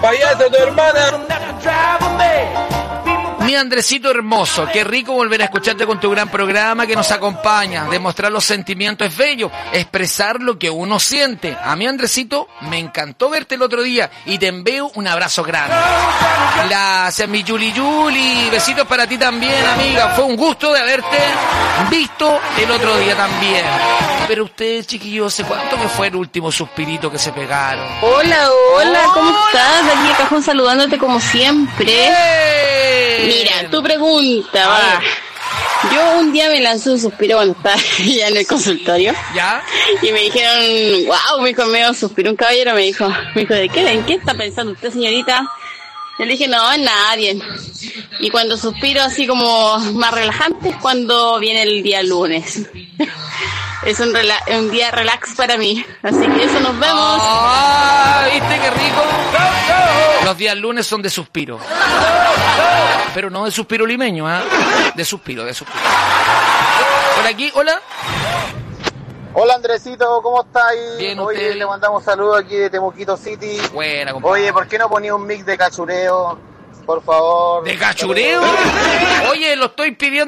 payaso tu hermana. Mi Andresito hermoso, qué rico volver a escucharte con tu gran programa que nos acompaña. Demostrar los sentimientos es bello, expresar lo que uno siente. A mi Andresito me encantó verte el otro día y te envío un abrazo grande. Gracias, mi Yuli. Besitos para ti también, amiga. Fue un gusto de haberte visto el otro día también. Pero ustedes, chiquillos, ¿hace cuánto que fue el último suspirito que se pegaron? Hola, ¿cómo estás? Aquí de cajón saludándote como siempre. Mira, tu pregunta, va. Yo un día me lancé un suspiro cuando estaba ya en el consultorio. ¿Ya? Y me dijeron, wow, me dijo, medio suspiro. Un caballero me dijo, ¿de qué? ¿En qué está pensando usted, señorita? Yo le dije, no, en nadie. Y cuando suspiro así como más relajante es cuando viene el día lunes. Es un día relax para mí. Así que eso, nos vemos. ¡Ah! ¿Viste qué rico? Los días lunes son de suspiro. Pero no de suspiro limeño, ¿eh? De suspiro. Por aquí, hola. Hola Andresito, ¿cómo estáis? Bien, Oye, usted. le mandamos saludos aquí de Temuquito City. Buena, compadre. Oye, ¿por qué no ponía un mix de cachureo? Por favor. ¿De cachureo? Oye, lo estoy pidiendo.